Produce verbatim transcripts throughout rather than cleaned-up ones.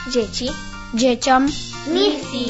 dzieci, dzieciom, misji.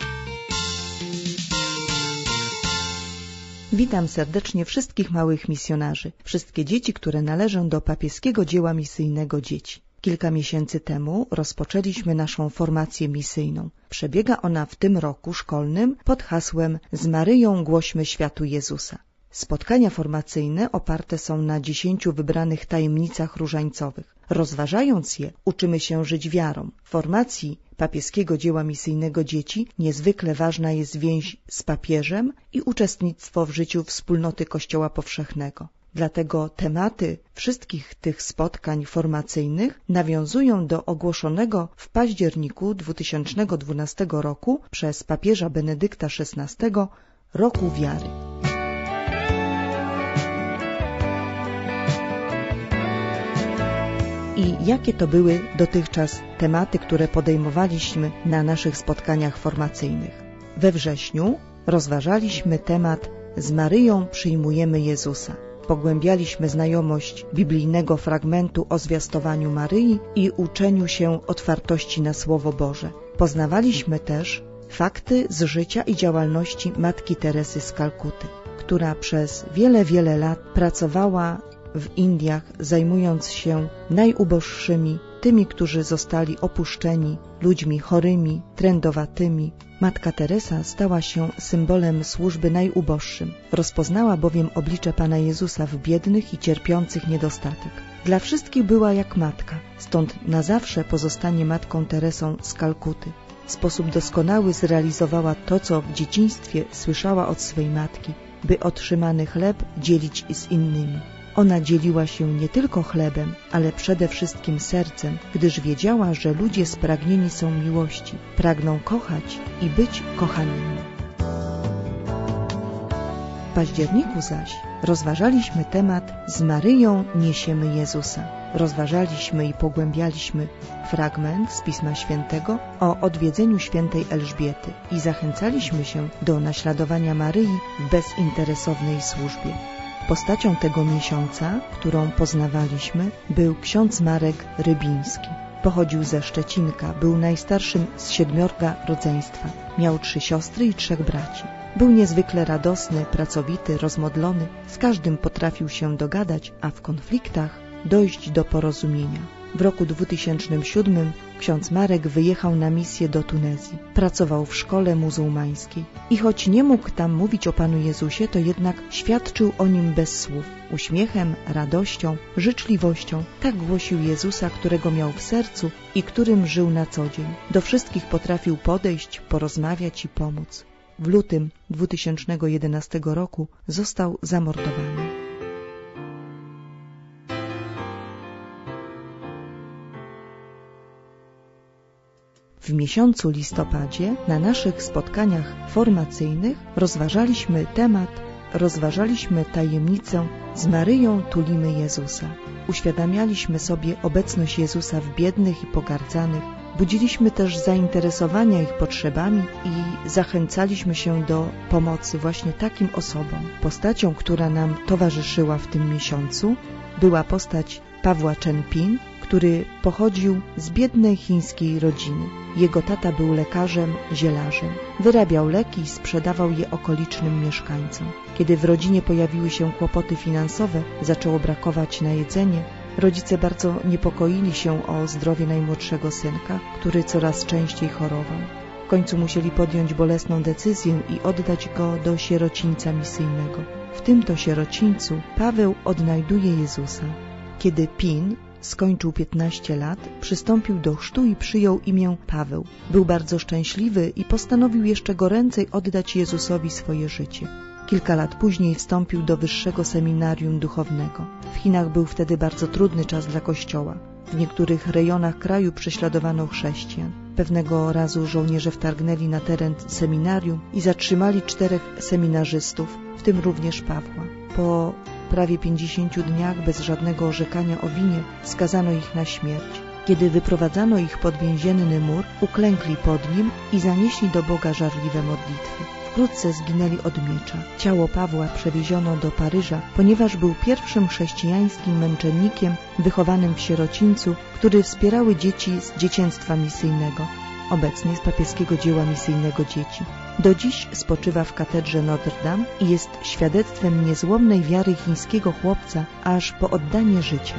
Witam serdecznie wszystkich małych misjonarzy, wszystkie dzieci, które należą do papieskiego dzieła misyjnego dzieci. Kilka miesięcy temu rozpoczęliśmy naszą formację misyjną. Przebiega ona w tym roku szkolnym pod hasłem Z Maryją głośmy światu Jezusa. Spotkania formacyjne oparte są na dziesięciu wybranych tajemnicach różańcowych. Rozważając je, uczymy się żyć wiarą. W formacji papieskiego dzieła misyjnego dzieci niezwykle ważna jest więź z papieżem i uczestnictwo w życiu wspólnoty Kościoła Powszechnego. Dlatego tematy wszystkich tych spotkań formacyjnych nawiązują do ogłoszonego w październiku dwa tysiące dwunastego roku przez papieża Benedykta szesnastego Roku Wiary. I jakie to były dotychczas tematy, które podejmowaliśmy na naszych spotkaniach formacyjnych? We wrześniu rozważaliśmy temat Z Maryją przyjmujemy Jezusa. Pogłębialiśmy znajomość biblijnego fragmentu o zwiastowaniu Maryi i uczeniu się otwartości na Słowo Boże. Poznawaliśmy też fakty z życia i działalności Matki Teresy z Kalkuty, która przez wiele, wiele lat pracowała w Indiach, zajmując się najuboższymi, tymi, którzy zostali opuszczeni, ludźmi chorymi, trędowatymi. Matka Teresa stała się symbolem służby najuboższym. Rozpoznała bowiem oblicze Pana Jezusa w biednych i cierpiących niedostatek. Dla wszystkich była jak matka, stąd na zawsze pozostanie Matką Teresą z Kalkuty. W sposób doskonały zrealizowała to, co w dzieciństwie słyszała od swej matki, by otrzymany chleb dzielić z innymi. Ona dzieliła się nie tylko chlebem, ale przede wszystkim sercem, gdyż wiedziała, że ludzie spragnieni są miłości, pragną kochać i być kochanymi. W październiku zaś rozważaliśmy temat Z Maryją niesiemy Jezusa. Rozważaliśmy i pogłębialiśmy fragment z Pisma Świętego o odwiedzeniu świętej Elżbiety i zachęcaliśmy się do naśladowania Maryi w bezinteresownej służbie. Postacią tego miesiąca, którą poznawaliśmy, był ksiądz Marek Rybiński. Pochodził ze Szczecinka, był najstarszym z siedmiorga rodzeństwa. Miał trzy siostry i trzech braci. Był niezwykle radosny, pracowity, rozmodlony. Z każdym potrafił się dogadać, a w konfliktach dojść do porozumienia. W roku dwutysięcznym siódmym ksiądz Marek wyjechał na misję do Tunezji. Pracował w szkole muzułmańskiej i choć nie mógł tam mówić o Panu Jezusie, to jednak świadczył o Nim bez słów. Uśmiechem, radością, życzliwością tak głosił Jezusa, którego miał w sercu i którym żył na co dzień. Do wszystkich potrafił podejść, porozmawiać i pomóc. W lutym dwutysięcznego jedenastego roku został zamordowany. W miesiącu listopadzie na naszych spotkaniach formacyjnych rozważaliśmy temat, rozważaliśmy tajemnicę Z Maryją tulimy Jezusa. Uświadamialiśmy sobie obecność Jezusa w biednych i pogardzanych, budziliśmy też zainteresowania ich potrzebami i zachęcaliśmy się do pomocy właśnie takim osobom. Postacią, która nam towarzyszyła w tym miesiącu, była postać Pawła Chenpin, który pochodził z biednej chińskiej rodziny. Jego tata był lekarzem, zielarzem. Wyrabiał leki i sprzedawał je okolicznym mieszkańcom. Kiedy w rodzinie pojawiły się kłopoty finansowe, zaczęło brakować na jedzenie, rodzice bardzo niepokoili się o zdrowie najmłodszego synka, który coraz częściej chorował. W końcu musieli podjąć bolesną decyzję i oddać go do sierocińca misyjnego. W tym to sierocińcu Paweł odnajduje Jezusa. Kiedy Pin skończył piętnaście lat, przystąpił do chrztu i przyjął imię Paweł. Był bardzo szczęśliwy i postanowił jeszcze goręcej oddać Jezusowi swoje życie. Kilka lat później wstąpił do wyższego seminarium duchownego. W Chinach był wtedy bardzo trudny czas dla Kościoła. W niektórych rejonach kraju prześladowano chrześcijan. Pewnego razu żołnierze wtargnęli na teren seminarium i zatrzymali czterech seminarzystów, w tym również Pawła. Po prawie pięćdziesięciu dniach bez żadnego orzekania o winie skazano ich na śmierć. Kiedy wyprowadzano ich pod więzienny mur, uklękli pod nim i zanieśli do Boga żarliwe modlitwy. wkrótce zginęli od miecza. Ciało Pawła przewieziono do Paryża, ponieważ był pierwszym chrześcijańskim męczennikiem wychowanym w sierocińcu, który wspierały dzieci z dziecięctwa misyjnego, obecnie z papieskiego dzieła misyjnego dzieci. Do dziś spoczywa w katedrze Notre Dame i jest świadectwem niezłomnej wiary chińskiego chłopca aż po oddanie życia.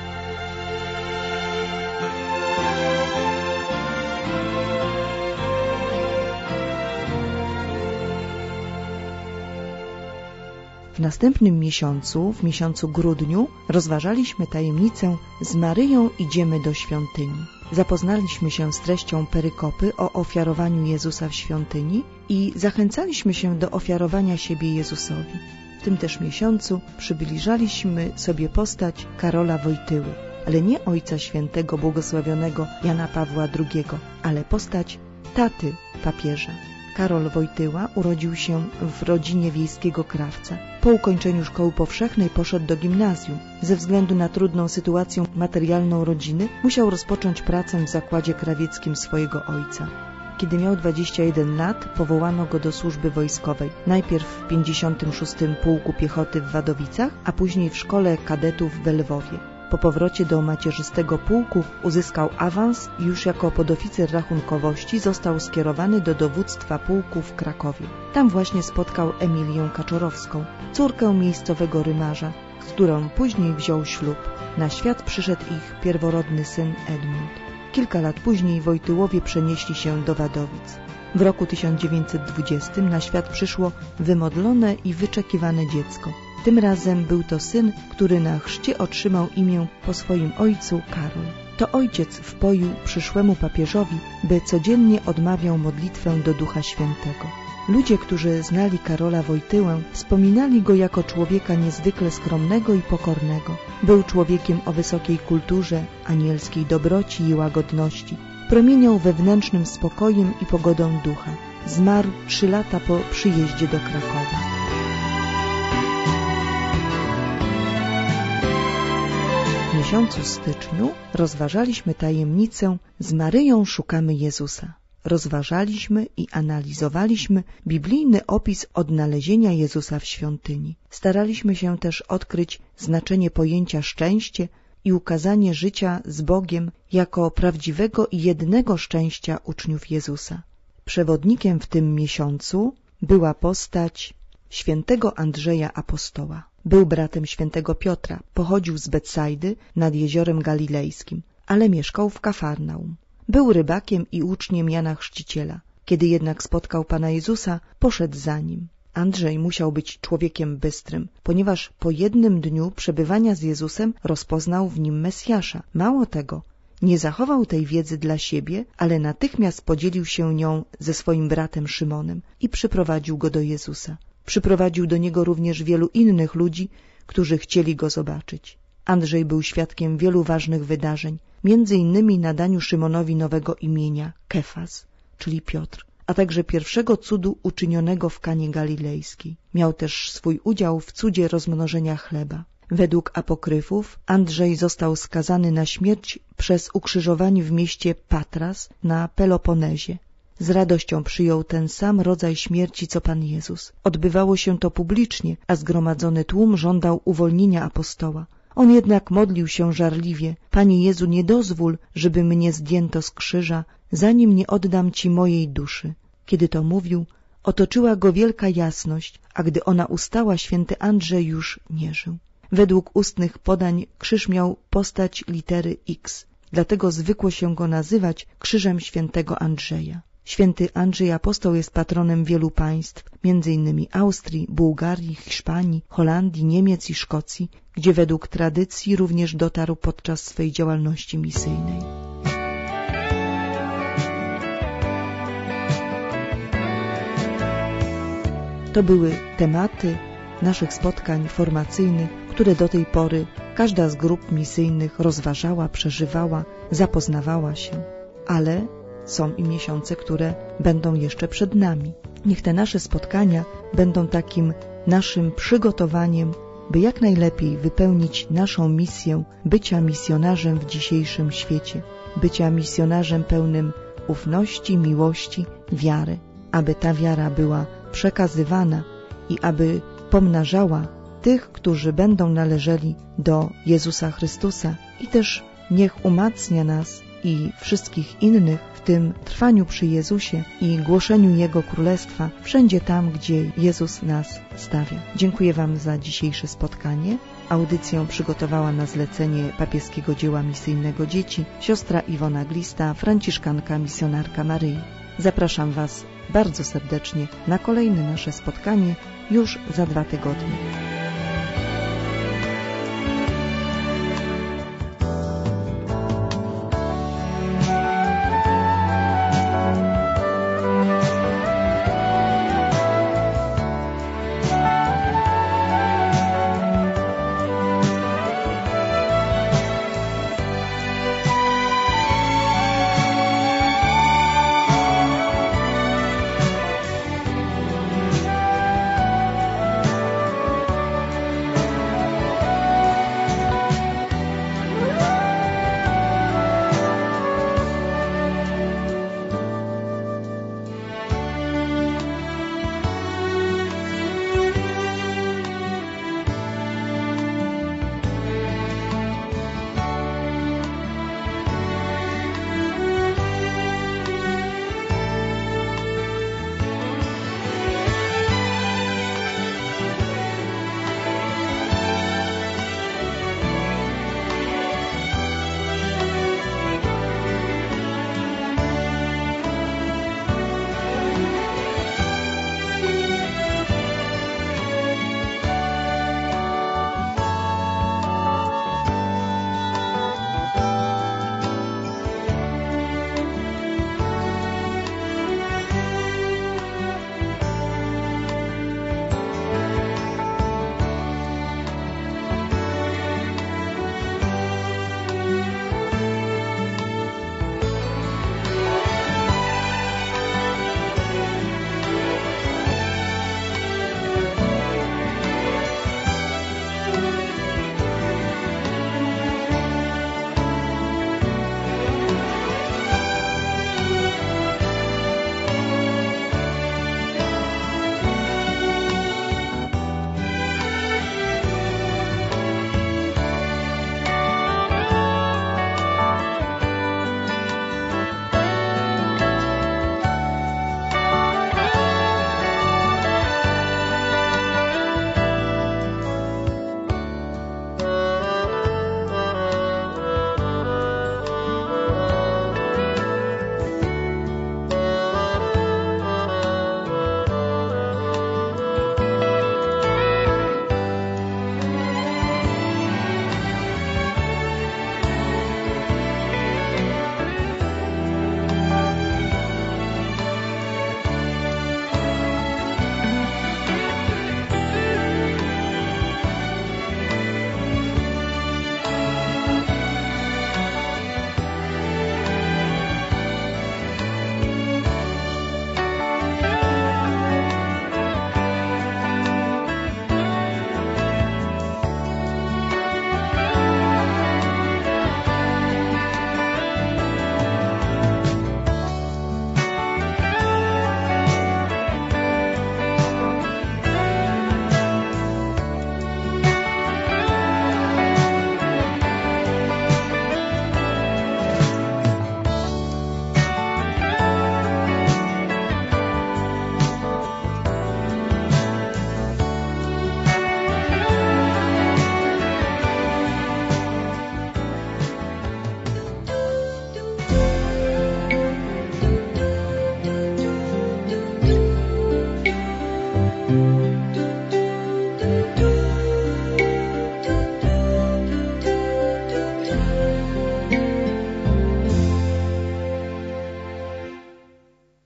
W następnym miesiącu, w miesiącu grudniu, rozważaliśmy tajemnicę z Maryją idziemy do świątyni. Zapoznaliśmy się z treścią perykopy o ofiarowaniu Jezusa w świątyni i zachęcaliśmy się do ofiarowania siebie Jezusowi. W tym też miesiącu przybliżaliśmy sobie postać Karola Wojtyły, ale nie ojca świętego błogosławionego Jana Pawła drugiego, ale postać taty papieża. Karol Wojtyła urodził się w rodzinie wiejskiego krawca. Po ukończeniu szkoły powszechnej poszedł do gimnazjum. Ze względu na trudną sytuację materialną rodziny musiał rozpocząć pracę w zakładzie krawieckim swojego ojca. Kiedy miał dwadzieścia jeden lat, powołano go do służby wojskowej. Najpierw w pięćdziesiątym szóstym Pułku Piechoty w Wadowicach, a później w Szkole Kadetów w Lwowie. Po powrocie do macierzystego pułku uzyskał awans i już jako podoficer rachunkowości został skierowany do dowództwa pułku w Krakowie. Tam właśnie spotkał Emilię Kaczorowską, córkę miejscowego rymarza, z którą później wziął ślub. Na świat przyszedł ich pierworodny syn Edmund. Kilka lat później Wojtyłowie przenieśli się do Wadowic. W roku tysiąc dziewięćset dwudziestym na świat przyszło wymodlone i wyczekiwane dziecko. Tym razem był to syn, który na chrzcie otrzymał imię po swoim ojcu Karol. To ojciec wpoił przyszłemu papieżowi, by codziennie odmawiał modlitwę do Ducha Świętego. Ludzie, którzy znali Karola Wojtyłę, wspominali go jako człowieka niezwykle skromnego i pokornego. Był człowiekiem o wysokiej kulturze, anielskiej dobroci i łagodności. Promieniał wewnętrznym spokojem i pogodą ducha. Zmarł trzy lata po przyjeździe do Krakowa. W miesiącu styczniu rozważaliśmy tajemnicę z Maryją szukamy Jezusa. Rozważaliśmy i analizowaliśmy biblijny opis odnalezienia Jezusa w świątyni. Staraliśmy się też odkryć znaczenie pojęcia szczęście i ukazanie życia z Bogiem jako prawdziwego i jednego szczęścia uczniów Jezusa. Przewodnikiem w tym miesiącu była postać świętego Andrzeja Apostoła. Był bratem świętego Piotra, pochodził z Betsajdy nad jeziorem Galilejskim, ale mieszkał w Kafarnaum. Był rybakiem i uczniem Jana Chrzciciela. Kiedy jednak spotkał Pana Jezusa, poszedł za nim. Andrzej musiał być człowiekiem bystrym, ponieważ po jednym dniu przebywania z Jezusem rozpoznał w nim Mesjasza. Mało tego, nie zachował tej wiedzy dla siebie, ale natychmiast podzielił się nią ze swoim bratem Szymonem i przyprowadził go do Jezusa. Przyprowadził do niego również wielu innych ludzi, którzy chcieli go zobaczyć. Andrzej był świadkiem wielu ważnych wydarzeń, między innymi nadaniu Szymonowi nowego imienia Kefas, czyli Piotr, a także pierwszego cudu uczynionego w Kanie Galilejskiej. Miał też swój udział w cudzie rozmnożenia chleba. Według apokryfów Andrzej został skazany na śmierć przez ukrzyżowanie w mieście Patras na Peloponezie. Z radością przyjął ten sam rodzaj śmierci, co Pan Jezus. Odbywało się to publicznie, a zgromadzony tłum żądał uwolnienia apostoła. On jednak modlił się żarliwie. Panie Jezu, nie dozwól, żeby mnie zdjęto z krzyża, zanim nie oddam Ci mojej duszy. Kiedy to mówił, otoczyła go wielka jasność, a gdy ona ustała, święty Andrzej już nie żył. Według ustnych podań krzyż miał postać litery X, dlatego zwykło się go nazywać krzyżem świętego Andrzeja. Święty Andrzej Apostoł jest patronem wielu państw, między innymi Austrii, Bułgarii, Hiszpanii, Holandii, Niemiec i Szkocji, gdzie według tradycji również dotarł podczas swej działalności misyjnej. To były tematy naszych spotkań formacyjnych, które do tej pory każda z grup misyjnych rozważała, przeżywała, zapoznawała się, ale są i miesiące, które będą jeszcze przed nami. Niech te nasze spotkania będą takim naszym przygotowaniem, by jak najlepiej wypełnić naszą misję bycia misjonarzem w dzisiejszym świecie, bycia misjonarzem pełnym ufności, miłości, wiary, aby ta wiara była przekazywana i aby pomnażała tych, którzy będą należeli do Jezusa Chrystusa, i też niech umacnia nas i wszystkich innych w tym trwaniu przy Jezusie i głoszeniu Jego Królestwa wszędzie tam, gdzie Jezus nas stawia. Dziękuję Wam za dzisiejsze spotkanie. Audycję przygotowała na zlecenie Papieskiego Dzieła Misyjnego Dzieci siostra Iwona Glista, franciszkanka misjonarka Maryi. Zapraszam Was bardzo serdecznie na kolejne nasze spotkanie już za dwa tygodnie.